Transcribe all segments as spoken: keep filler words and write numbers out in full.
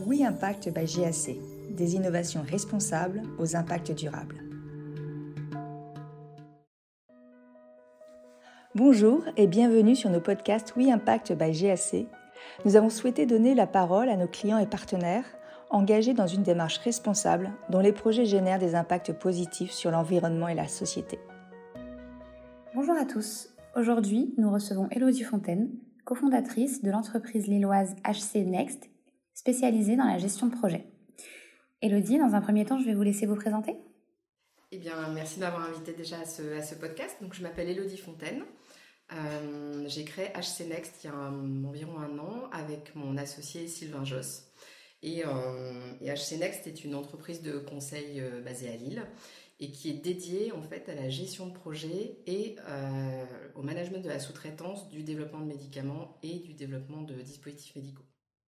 We Impact by G A C, des innovations responsables aux impacts durables. Bonjour et bienvenue sur nos podcasts We Impact by G A C. Nous avons souhaité donner la parole à nos clients et partenaires engagés dans une démarche responsable dont les projets génèrent des impacts positifs sur l'environnement et la société. Bonjour à tous. Aujourd'hui, nous recevons Élodie Fontaine, cofondatrice de l'entreprise lilloise H C Next, spécialisée dans la gestion de projet. Élodie, dans un premier temps, je vais vous laisser vous présenter. Eh bien, merci de m'avoir invitée déjà à ce, à ce podcast. Donc, je m'appelle Élodie Fontaine. Euh, j'ai créé H C Next il y a un, environ un an avec mon associé Sylvain Josse. Et, euh, et H C Next est une entreprise de conseil euh, basée à Lille et qui est dédiée en fait à la gestion de projets et euh, au management de la sous-traitance, du développement de médicaments et du développement de dispositifs médicaux.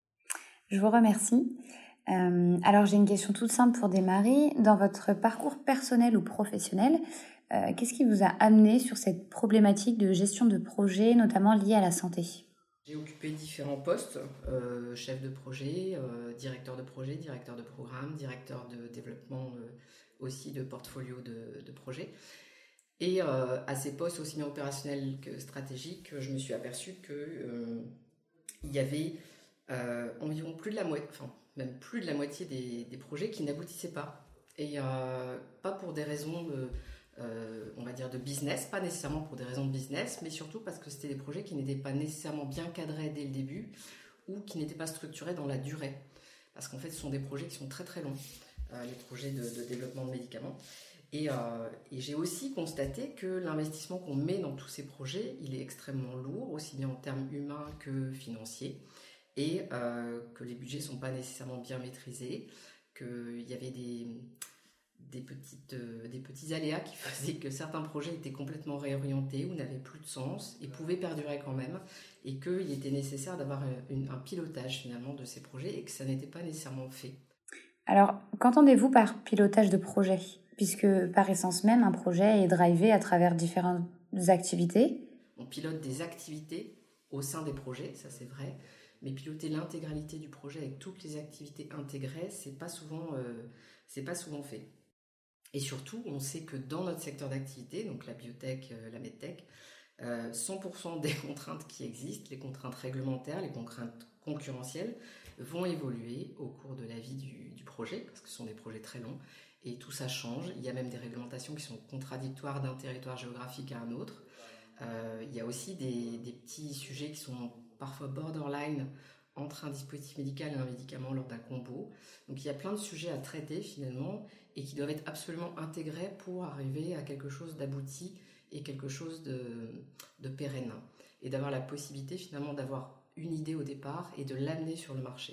Je vous remercie. Euh, alors, j'ai une question toute simple pour démarrer. Dans votre parcours personnel ou professionnel, euh, qu'est-ce qui vous a amené sur cette problématique de gestion de projet, notamment liée à la santé ? J'ai occupé différents postes, euh, chef de projet, euh, directeur de projet, directeur de programme, directeur de développement euh, aussi de portfolio de, de projets. Et euh, à ces postes aussi bien opérationnels que stratégiques, je me suis aperçue qu'il euh, y avait euh, environ plus de la moitié, enfin même plus de la moitié des, des projets qui n'aboutissaient pas. Et euh, pas pour des raisons de, euh, on va dire de business, pas nécessairement pour des raisons de business, mais surtout parce que c'était des projets qui n'étaient pas nécessairement bien cadrés dès le début ou qui n'étaient pas structurés dans la durée. Parce qu'en fait, ce sont des projets qui sont très très longs, euh, les projets de, de développement de médicaments. Et, euh, et j'ai aussi constaté que l'investissement qu'on met dans tous ces projets, il est extrêmement lourd, aussi bien en termes humains que financiers, et euh, que les budgets ne sont pas nécessairement bien maîtrisés, qu'il y avait des, des, petites, euh, des petits aléas qui faisaient que certains projets étaient complètement réorientés ou n'avaient plus de sens et pouvaient perdurer quand même, et qu'il était nécessaire d'avoir une, un pilotage finalement de ces projets et que ça n'était pas nécessairement fait. Alors, qu'entendez-vous par pilotage de projet ? Puisque par essence même, un projet est drivé à travers différentes activités. On pilote des activités au sein des projets, ça c'est vrai, mais piloter l'intégralité du projet avec toutes les activités intégrées, c'est pas souvent, euh, c'est pas souvent fait. Et surtout, on sait que dans notre secteur d'activité, donc la biotech, euh, la medtech, euh, cent pour cent des contraintes qui existent, les contraintes réglementaires, les contraintes concurrentielles, vont évoluer au cours de la vie du, du projet, parce que ce sont des projets très longs. Et tout ça change. Il y a même des réglementations qui sont contradictoires d'un territoire géographique à un autre. Euh, il y a aussi des, des petits sujets qui sont parfois borderline entre un dispositif médical et un médicament lors d'un combo. Donc il y a plein de sujets à traiter finalement et qui doivent être absolument intégrés pour arriver à quelque chose d'abouti et quelque chose de, de pérenne. Et d'avoir la possibilité finalement d'avoir une idée au départ et de l'amener sur le marché.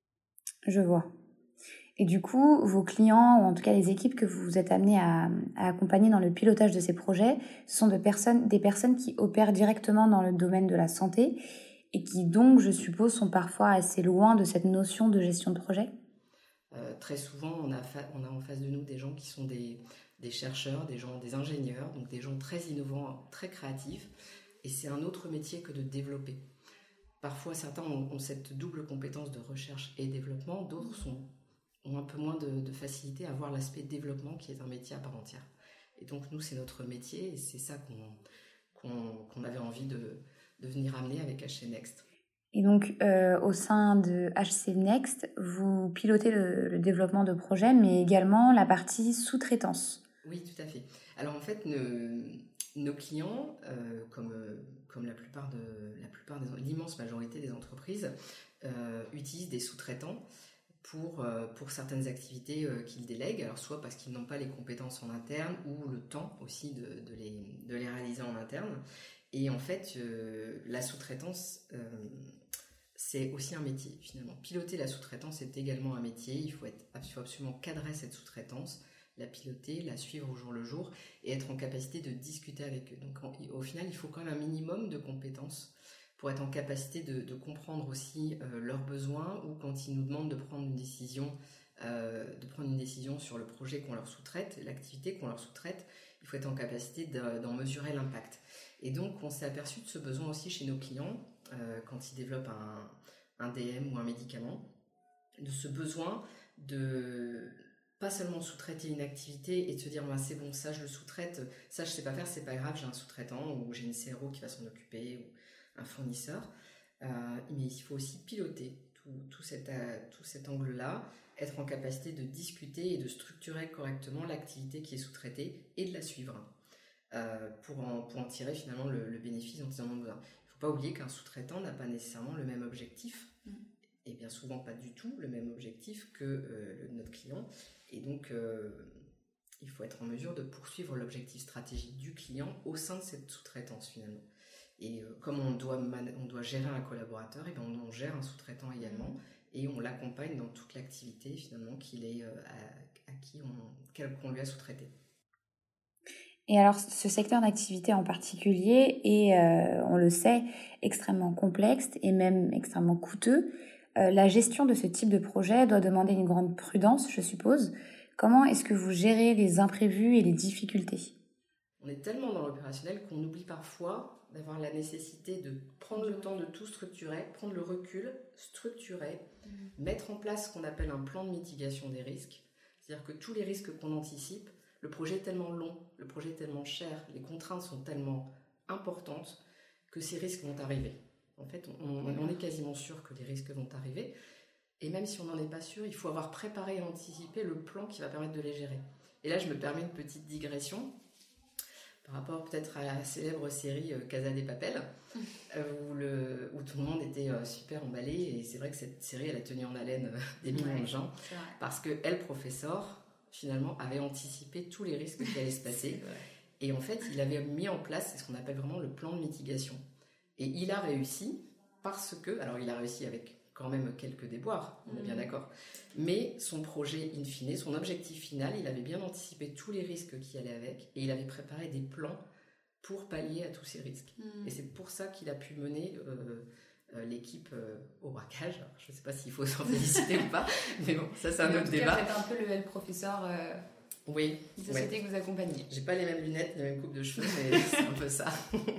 Je vois. Et du coup, vos clients, ou en tout cas les équipes que vous êtes amenés à, à accompagner dans le pilotage de ces projets, ce sont de personnes, des personnes qui opèrent directement dans le domaine de la santé et qui donc, je suppose, sont parfois assez loin de cette notion de gestion de projet. Euh, très souvent, on a, fa- on a en face de nous des gens qui sont des, des chercheurs, des gens, des ingénieurs, donc des gens très innovants, très créatifs, et c'est un autre métier que de développer. Parfois, certains ont, ont cette double compétence de recherche et développement, d'autres sont ont un peu moins de, de facilité à voir l'aspect développement qui est un métier à part entière. Et donc nous, c'est notre métier et c'est ça qu'on, qu'on, qu'on avait envie de, de venir amener avec H C Next. Et donc, euh, au sein de H C Next, vous pilotez le, le développement de projets, mais également la partie sous-traitance. Oui, tout à fait. Alors en fait, nos, nos clients, euh, comme, comme la plupart de, la plupart des, l'immense majorité des entreprises, euh, utilisent des sous-traitants Pour, pour certaines activités qu'ils délèguent, alors soit parce qu'ils n'ont pas les compétences en interne ou le temps aussi de, de, les, de les réaliser en interne. Et en fait, euh, la sous-traitance, euh, c'est aussi un métier finalement. Piloter la sous-traitance, c'est également un métier. Il faut, être, il faut absolument cadrer cette sous-traitance, la piloter, la suivre au jour le jour et être en capacité de discuter avec eux. Donc en, au final, il faut quand même un minimum de compétences pour être en capacité de, de comprendre aussi euh, leurs besoins ou quand ils nous demandent de prendre une décision, euh, de prendre une décision sur le projet qu'on leur sous-traite, l'activité qu'on leur sous-traite, il faut être en capacité de, d'en mesurer l'impact. Et donc, on s'est aperçu de ce besoin aussi chez nos clients euh, quand ils développent un, un D M ou un médicament. de ce besoin de pas seulement sous-traiter une activité et de se dire bah, c'est bon, ça je le sous-traite, ça je sais pas faire, c'est pas grave, j'ai un sous-traitant ou j'ai une C R O qui va s'en occuper ou un fournisseur. Euh, mais il faut aussi piloter tout, tout, cet, euh, tout cet angle-là, être en capacité de discuter et de structurer correctement l'activité qui est sous-traitée et de la suivre euh, pour, en, pour en tirer finalement le, le bénéfice dont ils en ont besoin. Il ne faut pas oublier qu'un sous-traitant n'a pas nécessairement le même objectif, mmh. et bien souvent pas du tout le même objectif que euh, le, notre client. Et donc, euh, il faut être en mesure de poursuivre l'objectif stratégique du client au sein de cette sous-traitance finalement. Et euh, comme on doit, man- on doit gérer un collaborateur, et bien on, on gère un sous-traitant également, mmh. et on l'accompagne dans toute l'activité finalement qu'il est, euh, à, à qui on, qu'on lui a sous-traité. Et alors, ce secteur d'activité en particulier est, euh, on le sait, extrêmement complexe et même extrêmement coûteux. Euh, la gestion de ce type de projet doit demander une grande prudence, je suppose. Comment est-ce que vous gérez les imprévus et les difficultés ? On est tellement dans l'opérationnel qu'on oublie parfois d'avoir la nécessité de prendre le temps de tout structurer, prendre le recul, structurer, mmh. mettre en place ce qu'on appelle un plan de mitigation des risques. C'est-à-dire que tous les risques qu'on anticipe, le projet est tellement long, le projet est tellement cher, les contraintes sont tellement importantes que ces risques vont arriver. En fait, on, on est quasiment sûr que les risques vont arriver. Et même si on n'en est pas sûr, il faut avoir préparé et anticipé le plan qui va permettre de les gérer. Et là, je me permets une petite digression par rapport peut-être à la célèbre série Casa de Papel, où, le, où tout le monde était super emballé. Et c'est vrai que cette série, elle a tenu en haleine des millions ouais, de gens. Parce que El Professor, finalement, avait anticipé tous les risques qui allaient se passer. Et en fait, il avait mis en place ce qu'on appelle vraiment le plan de mitigation. Et il a réussi parce que, alors il a réussi avec quand même quelques déboires, on est bien d'accord, mais son projet in fine, son objectif final, il avait bien anticipé tous les risques qui allaient avec et il avait préparé des plans pour pallier à tous ces risques. Mmh. Et c'est pour ça qu'il a pu mener euh, euh, l'équipe euh, au braquage. Alors, je ne sais pas s'il faut s'en féliciter ou pas, mais bon, ça c'est un mais autre débat. En tout cas, faites un peu le El Professor euh, oui, une société ouais. que vous accompagnez. J'ai pas les mêmes lunettes, les mêmes coupes de cheveux, mais c'est un peu ça.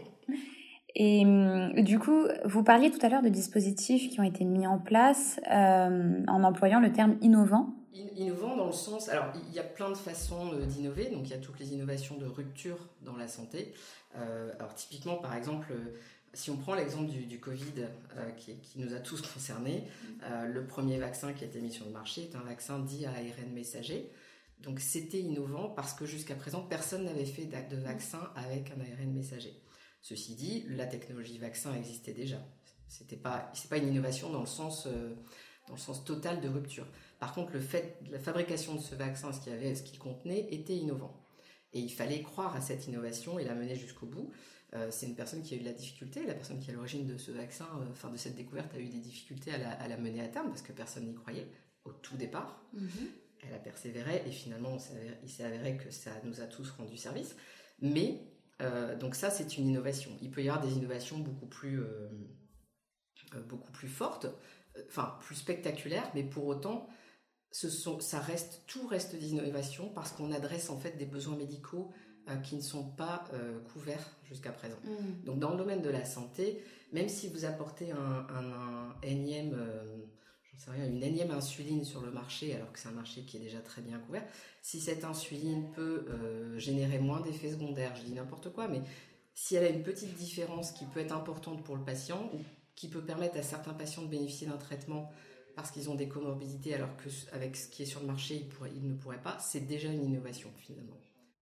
Et du coup, vous parliez tout à l'heure de dispositifs qui ont été mis en place euh, en employant le terme innovant. Innovant dans le sens... Alors, il y a plein de façons d'innover. Donc, il y a toutes les innovations de rupture dans la santé. Euh, alors, typiquement, par exemple, si on prend l'exemple du, du Covid euh, qui, qui nous a tous concernés, euh, le premier vaccin qui a été mis sur le marché est un vaccin dit à A R N messager. Donc, c'était innovant parce que jusqu'à présent, personne n'avait fait de vaccin avec un A R N messager. Ceci dit, la technologie vaccin existait déjà. C'était pas, c'est pas une innovation dans le sens, euh, dans le sens total de rupture. Par contre, le fait, la fabrication de ce vaccin, ce qu'il y avait, ce qu'il contenait, était innovant. Et il fallait croire à cette innovation et la mener jusqu'au bout. Euh, c'est une personne qui a eu de la difficulté. La personne qui est à l'origine de ce vaccin, euh, enfin de cette découverte, a eu des difficultés à la, à la mener à terme parce que personne n'y croyait au tout départ. Mm-hmm. Elle a persévéré et finalement, il s'est avéré que ça nous a tous rendu service. Mais Euh, donc ça, c'est une innovation. Il peut y avoir des innovations beaucoup plus, euh, euh, beaucoup plus fortes, euh, enfin plus spectaculaires, mais pour autant, ce sont, ça reste, tout reste des innovations parce qu'on adresse en fait des besoins médicaux euh, qui ne sont pas euh, couverts jusqu'à présent. Mmh. Donc dans le domaine de la santé, même si vous apportez un, un, un énième... Euh, j'en sais rien, une énième insuline sur le marché, alors que c'est un marché qui est déjà très bien couvert, si cette insuline peut euh, générer moins d'effets secondaires, je dis n'importe quoi, mais si elle a une petite différence qui peut être importante pour le patient, ou qui peut permettre à certains patients de bénéficier d'un traitement parce qu'ils ont des comorbidités, alors qu'avec ce qui est sur le marché, ils, pourraient, ils ne pourraient pas, c'est déjà une innovation finalement.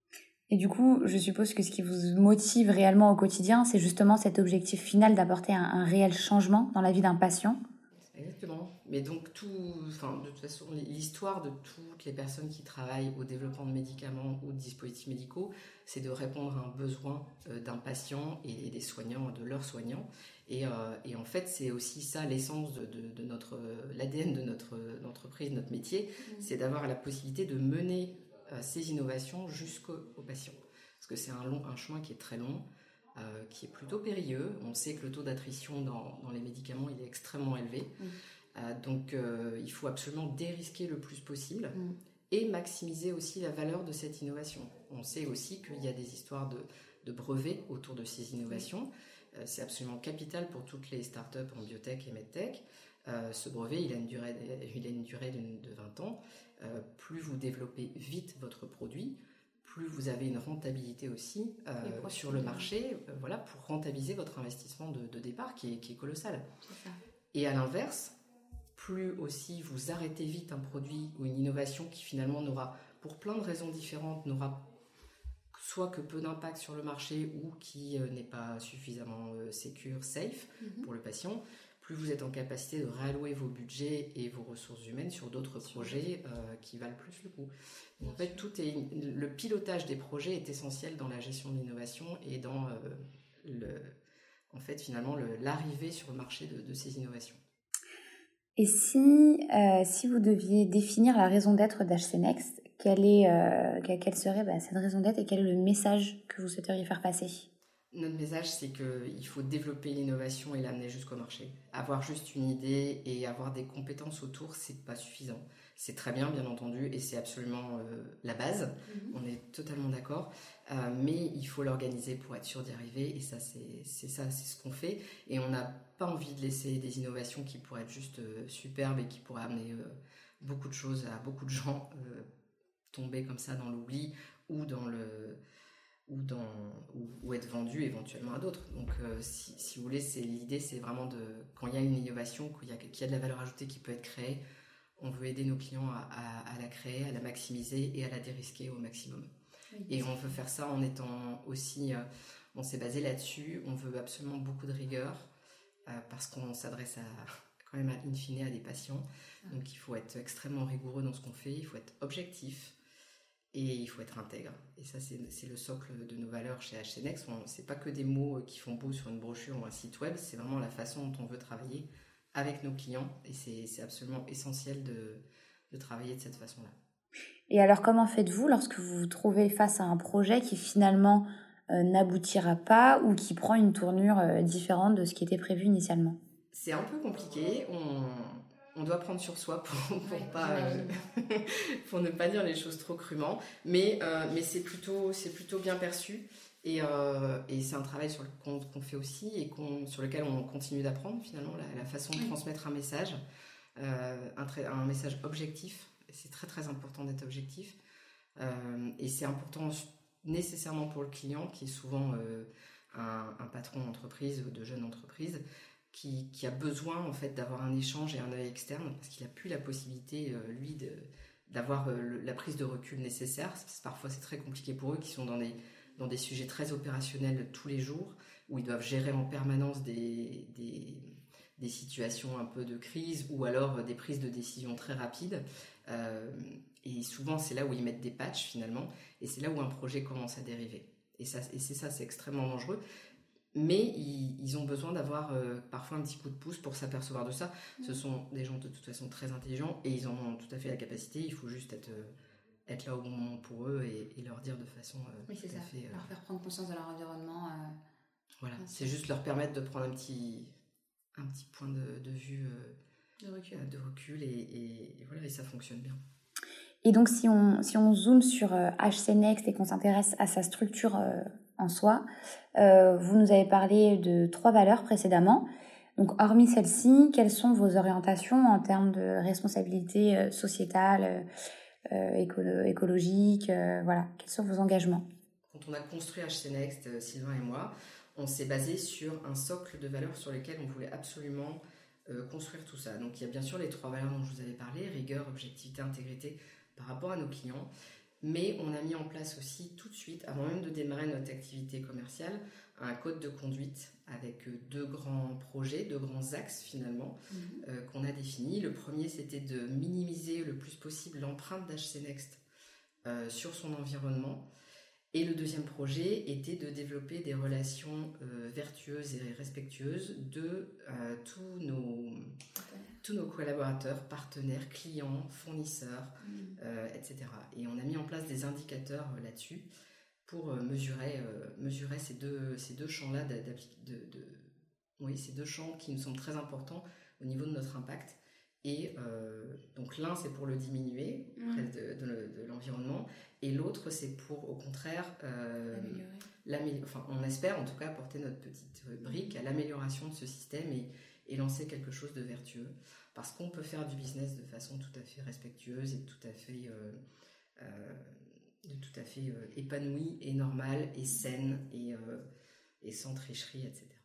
Et du coup, je suppose que ce qui vous motive réellement au quotidien, c'est justement cet objectif final d'apporter un, un réel changement dans la vie d'un patient. Exactement. Mais donc, tout, enfin, de toute façon, l'histoire de toutes les personnes qui travaillent au développement de médicaments ou de dispositifs médicaux, c'est de répondre à un besoin euh, d'un patient et, et des soignants, de leurs soignants. Et, euh, et en fait, c'est aussi ça l'essence de, de, de notre, l'A D N de notre entreprise, notre métier, mmh. c'est d'avoir la possibilité de mener euh, ces innovations jusqu'au patient. Parce que c'est un, long, un chemin qui est très long. Euh, qui est plutôt périlleux. On sait que le taux d'attrition dans, dans les médicaments il est extrêmement élevé. Mmh. Euh, donc euh, il faut absolument dérisquer le plus possible mmh. et maximiser aussi la valeur de cette innovation. On sait aussi qu'il y a des histoires de, de brevets autour de ces innovations. Mmh. Euh, c'est absolument capital pour toutes les startups en biotech et medtech. Euh, ce brevet, il a une durée, il a une durée de, de vingt ans. Euh, plus vous développez vite votre produit, plus vous avez une rentabilité aussi euh, sur le marché, euh, voilà, pour rentabiliser votre investissement de, de départ qui est, qui est colossal. C'est ça. Et à l'inverse, plus aussi vous arrêtez vite un produit ou une innovation qui finalement n'aura, pour plein de raisons différentes, n'aura soit que peu d'impact sur le marché ou qui euh, n'est pas suffisamment euh, secure, safe mm-hmm. pour le patient, plus vous êtes en capacité de réallouer vos budgets et vos ressources humaines sur d'autres projets euh, qui valent plus le coup. Donc, en fait, tout est, le pilotage des projets est essentiel dans la gestion de l'innovation et dans euh, le, en fait, finalement le, l'arrivée sur le marché de, de ces innovations. Et si, euh, si vous deviez définir la raison d'être d'H C Next, quelle, est, euh, quelle serait bah, cette raison d'être et quel est le message que vous souhaiteriez faire passer ? Notre message, c'est qu'il faut développer l'innovation et l'amener jusqu'au marché. Avoir juste une idée et avoir des compétences autour, c'est pas suffisant. C'est très bien, bien entendu, et c'est absolument euh, la base. Mm-hmm. On est totalement d'accord. Euh, mais il faut l'organiser pour être sûr d'y arriver. Et ça, c'est, c'est ça, c'est ce qu'on fait. Et on n'a pas envie de laisser des innovations qui pourraient être juste euh, superbes et qui pourraient amener euh, beaucoup de choses à beaucoup de gens euh, tomber comme ça dans l'oubli ou dans le... Ou, dans, ou, ou être vendu éventuellement à d'autres. Donc, euh, si, si vous voulez, c'est, l'idée, c'est vraiment de, quand il y a une innovation, qu'il y a, qu'il y a de la valeur ajoutée qui peut être créée, on veut aider nos clients à, à, à la créer, à la maximiser et à la dérisquer au maximum. Oui, et on veut faire ça en étant aussi, euh, on s'est basé là-dessus, on veut absolument beaucoup de rigueur, euh, parce qu'on s'adresse à, quand même, à, in fine, à des patients. Ah. Donc, il faut être extrêmement rigoureux dans ce qu'on fait, il faut être objectif, et il faut être intègre. Et ça, c'est, c'est le socle de nos valeurs chez H C Next. On, c'est pas que des mots qui font beau sur une brochure ou un site web, c'est vraiment la façon dont on veut travailler avec nos clients. Et c'est, c'est absolument essentiel de, de travailler de cette façon-là. Et alors, comment faites-vous lorsque vous vous trouvez face à un projet qui finalement euh, n'aboutira pas ou qui prend une tournure euh, différente de ce qui était prévu initialement ? C'est un peu compliqué. On... On doit prendre sur soi pour, pour, ouais, pas, euh, pour ne pas dire les choses trop crûment. Mais, euh, mais c'est, plutôt, c'est plutôt bien perçu. Et, euh, et c'est un travail sur le, qu'on, qu'on fait aussi et qu'on, sur lequel on continue d'apprendre finalement, la, la façon de oui. transmettre un message, euh, un, un message objectif. Et c'est très très important d'être objectif. Euh, et c'est important nécessairement pour le client qui est souvent euh, un, un patron d'entreprise ou de jeune entreprise. Qui, qui a besoin en fait d'avoir un échange et un œil externe parce qu'il n'a plus la possibilité euh, lui de, d'avoir euh, le, la prise de recul nécessaire. Parce que parfois c'est très compliqué pour eux qui sont dans des, dans des sujets très opérationnels tous les jours où ils doivent gérer en permanence des, des, des situations un peu de crise ou alors euh, des prises de décision très rapides euh, et souvent c'est là où ils mettent des patchs finalement et c'est là où un projet commence à dériver et, ça, et c'est ça, c'est extrêmement dangereux. Mais ils, ils ont besoin d'avoir euh, parfois un petit coup de pouce pour s'apercevoir de ça. Mmh. Ce sont des gens de toute façon très intelligents et ils en ont tout à fait la capacité. Il faut juste être, euh, être là au bon moment pour eux et, et leur dire de façon euh, oui, c'est tout ça. à fait... Euh, leur faire prendre conscience de leur environnement. Euh... Voilà, c'est juste leur permettre de prendre un petit, un petit point de, de vue euh, de recul, euh, de recul et, et, et voilà, et ça fonctionne bien. Et donc, si on, si on zoome sur euh, H C Next et qu'on s'intéresse à sa structure euh, en soi, euh, vous nous avez parlé de trois valeurs précédemment. Donc, hormis celles-ci, quelles sont vos orientations en termes de responsabilité euh, sociétale, euh, écolo- écologique euh, voilà, quels sont vos engagements ? Quand on a construit H C Next, euh, Sylvain et moi, on s'est basé sur un socle de valeurs sur lesquelles on voulait absolument euh, construire tout ça. Donc, il y a bien sûr les trois valeurs dont je vous avais parlé, rigueur, objectivité, intégrité, par rapport à nos clients, mais on a mis en place aussi tout de suite, avant même de démarrer notre activité commerciale, un code de conduite avec deux grands projets, deux grands axes finalement, mmh. euh, qu'on a définis. Le premier, c'était de minimiser le plus possible l'empreinte d'H C Next euh, sur son environnement. Et le deuxième projet était de développer des relations euh, vertueuses et respectueuses de euh, tous nos... tous nos collaborateurs, partenaires, clients, fournisseurs, mmh. euh, et cetera. Et on a mis en place des indicateurs euh, là-dessus pour euh, mesurer, euh, mesurer ces deux, ces deux champs-là, de, de, de, oui, ces deux champs qui nous semblent très importants au niveau de notre impact. Et euh, donc l'un, c'est pour le diminuer mmh. près de, de, de l'environnement, et l'autre, c'est pour, au contraire, euh, l'améliorer. Enfin, on espère en tout cas apporter notre petite brique à l'amélioration de ce système et et lancer quelque chose de vertueux. Parce qu'on peut faire du business de façon tout à fait respectueuse et tout à fait, euh, euh, tout à fait euh, épanouie et normale et saine et, euh, et sans tricherie, et cetera.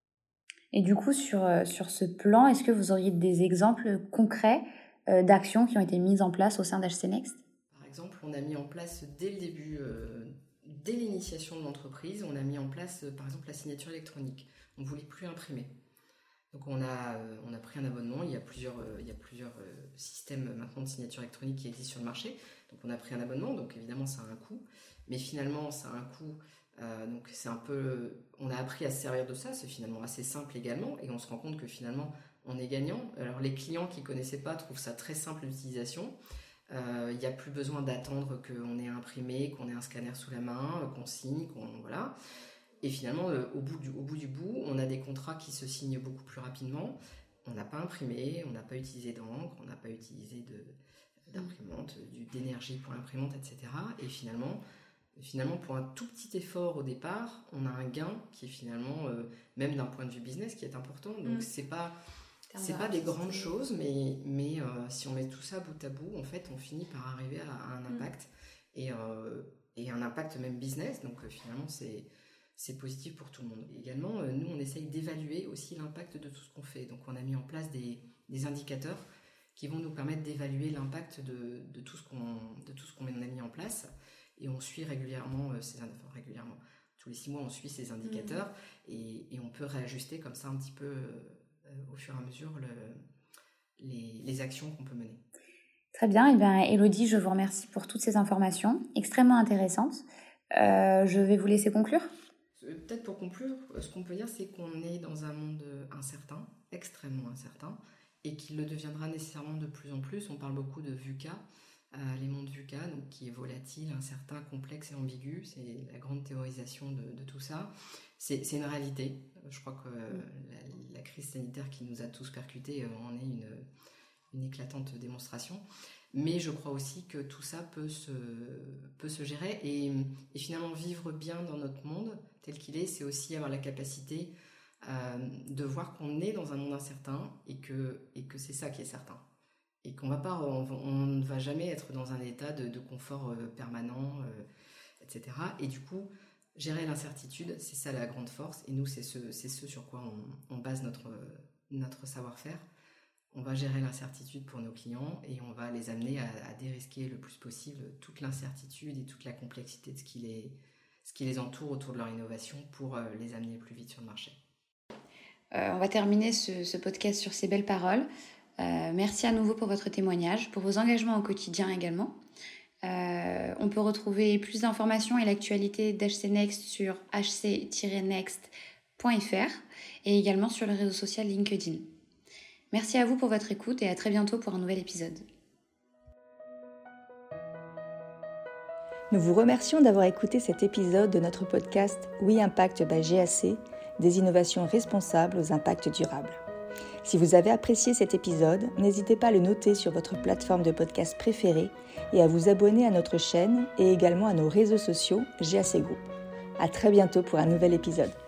Et du coup, sur, sur ce plan, est-ce que vous auriez des exemples concrets euh, d'actions qui ont été mises en place au sein d'H C Next ? Par exemple, on a mis en place dès le début, euh, dès l'initiation de l'entreprise, on a mis en place, euh, par exemple, la signature électronique. On ne voulait plus imprimer. Donc on a, euh, on a pris un abonnement, il y a plusieurs, euh, il y a plusieurs euh, systèmes maintenant de signature électronique qui existent sur le marché. Donc on a pris un abonnement, donc évidemment ça a un coût, mais finalement ça a un coût, euh, donc c'est un peu, on a appris à se servir de ça, c'est finalement assez simple également, et on se rend compte que finalement on est gagnant. Alors les clients qui ne connaissaient pas trouvent ça très simple d'utilisation, euh, il n'y a plus besoin d'attendre qu'on ait imprimé, qu'on ait un scanner sous la main, qu'on signe, qu'on, voilà. Et finalement, euh, au, bout du, au bout du bout, on a des contrats qui se signent beaucoup plus rapidement. On n'a pas imprimé, on n'a pas utilisé d'encre, on n'a pas utilisé de, d'imprimante, du, d'énergie pour l'imprimante, et cetera. Et finalement, finalement, pour un tout petit effort au départ, on a un gain qui est finalement, euh, même d'un point de vue business, qui est important. Donc, mmh. c'est pas, c'est pas des grandes choses, mais, mais euh, si on met tout ça bout à bout, en fait, on finit par arriver à, à un impact. Mmh. Et, euh, et un impact même business. Donc, euh, finalement, c'est... c'est positif pour tout le monde. Également, euh, nous, on essaye d'évaluer aussi l'impact de tout ce qu'on fait. Donc, on a mis en place des, des indicateurs qui vont nous permettre d'évaluer l'impact de, de, tout ce qu'on, de tout ce qu'on a mis en place. Et on suit régulièrement, euh, ces, enfin, régulièrement, tous les six mois, on suit ces indicateurs mmh. et, et on peut réajuster comme ça un petit peu, euh, au fur et à mesure, le, les, les actions qu'on peut mener. Très bien. Eh bien, Élodie, je vous remercie pour toutes ces informations extrêmement intéressantes. Euh, je vais vous laisser conclure. Peut-être pour conclure, ce qu'on peut dire, c'est qu'on est dans un monde incertain, extrêmement incertain, et qu'il le deviendra nécessairement de plus en plus. On parle beaucoup de VUCA, euh, les mondes VUCA, donc qui est volatile, incertain, complexe et ambigu. C'est la grande théorisation de, de tout ça. C'est, c'est une réalité. Je crois que euh, la, la crise sanitaire qui nous a tous percutés euh, en est une, une éclatante démonstration. Mais je crois aussi que tout ça peut se, peut se gérer et, et finalement vivre bien dans notre monde tel qu'il est, c'est aussi avoir la capacité euh, de voir qu'on est dans un monde incertain et que, et que c'est ça qui est certain. Et qu'on va pas, on, on ne va jamais être dans un état de, de confort euh, permanent, euh, et cetera. Et du coup, gérer l'incertitude, c'est ça la grande force. Et nous, c'est ce, c'est ce sur quoi on, on base notre, notre savoir-faire. On va gérer l'incertitude pour nos clients et on va les amener à, à dérisquer le plus possible toute l'incertitude et toute la complexité de ce qui les, ce qui les entoure autour de leur innovation pour euh, les amener plus vite sur le marché. Euh, on va terminer ce, ce podcast sur ces belles paroles. Euh, merci à nouveau pour votre témoignage, pour vos engagements au quotidien également. Euh, on peut retrouver plus d'informations et l'actualité d'H C Next sur h c tiret next point f r et également sur le réseau social LinkedIn. Merci à vous pour votre écoute et à très bientôt pour un nouvel épisode. Nous vous remercions d'avoir écouté cet épisode de notre podcast We Impact by G A C, des innovations responsables aux impacts durables. Si vous avez apprécié cet épisode, n'hésitez pas à le noter sur votre plateforme de podcast préférée et à vous abonner à notre chaîne et également à nos réseaux sociaux G A C Group. À très bientôt pour un nouvel épisode.